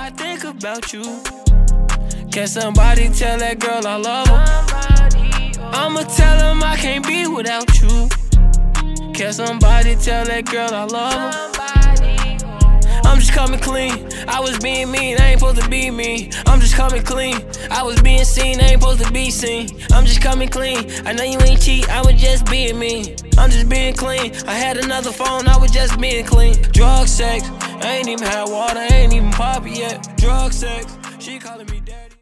I think about you. Can somebody tell that girl I love her? I'ma tell him I can't be without you. Can somebody tell that girl I love her? I'm just coming clean. I was being mean, I ain't supposed to be me. I'm just coming clean. I was being seen, I ain't supposed to be seen. I'm just coming clean. I know you ain't cheat, I was just being me. I'm just being clean. I had another phone, I was just being clean. Drug sex, I ain't even had water, I ain't even poppy yet. Drug sex, she calling me